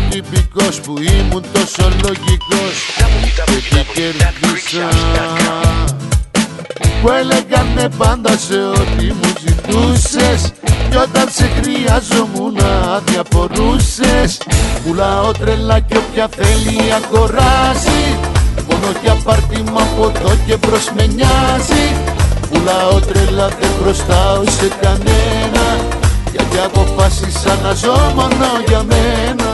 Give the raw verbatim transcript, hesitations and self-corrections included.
τυπικός που ήμουν τόσο λογικός και τι κέρδισα, που έλεγανε πάντα σε ό,τι μου ζητούσες, κι όταν σε χρειάζομουν αδιαφορούσες. Πουλάω τρελά κι όποια θέλει αγοράζει, μόνο κι απάρτημα από εδώ και μπρος με νοιάζει. Πουλάω τρελά, δεν χρωστάω σε κανένα, γιατί αποφάσισα να ζω μόνο για μένα.